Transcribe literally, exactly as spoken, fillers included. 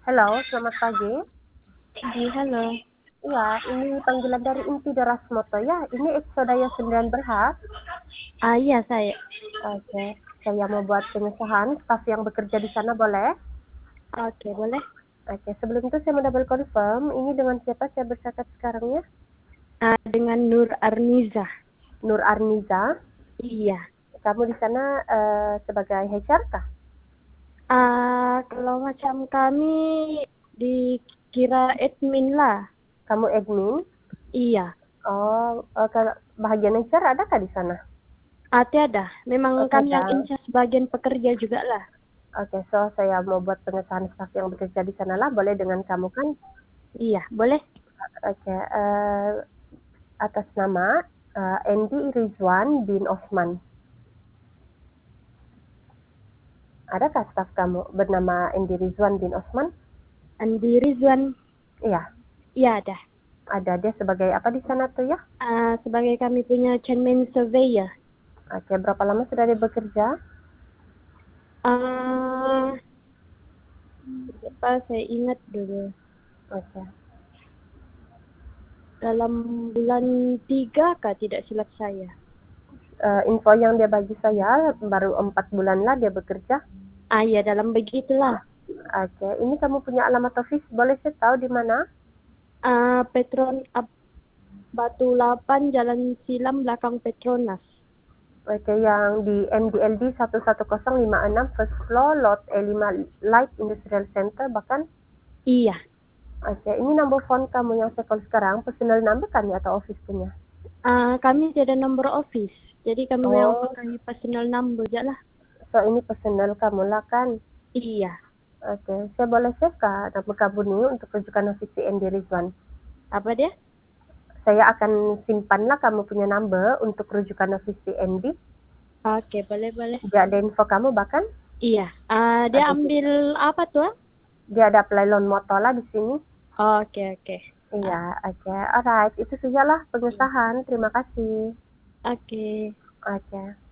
Halo, selamat pagi. Iya, halo. Iya, ini panggilan dari Inti Darasmoto ya. Ini Exodaya sembilan Berhad. Ah, iya saya. Oke, saya mau buat pengesahan staf yang bekerja di sana, boleh? Oke, boleh. Oke, sebelum itu saya mau double confirm, ini dengan siapa saya bercakap sekarang ya? Ah, dengan Nur Arniza. Nur Arniza. Iya. Kamu di sana eh, sebagai H R kah? Ah, kalau macam kami dikira admin lah. Kamu admin? Iya. Oh, eh, kalau bahagian H R adakah di sana? Ah, tiada. Memang Oh, kami yang ada. in charge bagian pekerja juga lah. Oke, so saya mau buat pengesahan staf yang bekerja di sana lah, boleh dengan kamu kan? Iya, boleh. Oke, eh, atas nama uh, Andy Rizwan bin Osman. Adakah staf kamu bernama Andy Rizwan bin Osman? Andi Rizwan. Iya, Iya, ada. ada. Dia sebagai apa di sana tuh ya? Ah, sebagai kami punya chairman surveyor. Oke, berapa lama sudah dia bekerja? Ah, apa saya ingat dulu. Oke. Dalam bulan tiga kah tidak silap saya. Uh, info yang dia bagi saya baru empat bulan lah dia bekerja. Ah, iya, dalam begitulah. Oke, ini kamu punya alamat office, boleh saya tahu di mana? Uh, Petron uh, Batu delapan Jalan Silam belakang Petronas. Oke, yang di M D L D satu satu nol lima enam first floor lot E lima Light Industrial Center bahkan. Iya. Oke, ini nomor phone kamu yang saya call sekarang, personal number kan ya atau office punya? Uh, kami tidak nomor office. Jadi kami yang Oh, pakai personal number aja lah. so ini personal kamu lah kan? Iya. Oke, saya boleh save kah nama kamu nih untuk rujukan office C N D Rizwan? Apa dia? Saya akan simpanlah kamu punya number untuk rujukan office C N D. Oke, boleh boleh. Dia ada info kamu bahkan? Iya. Uh, dia Ada, ambil apa tuh? dia ada apply loan motor lah di sini. Oke oke. Iya, Ah, oke, alright. Itu sajalah iya. pengesahan. Terima kasih. Oke. Oke.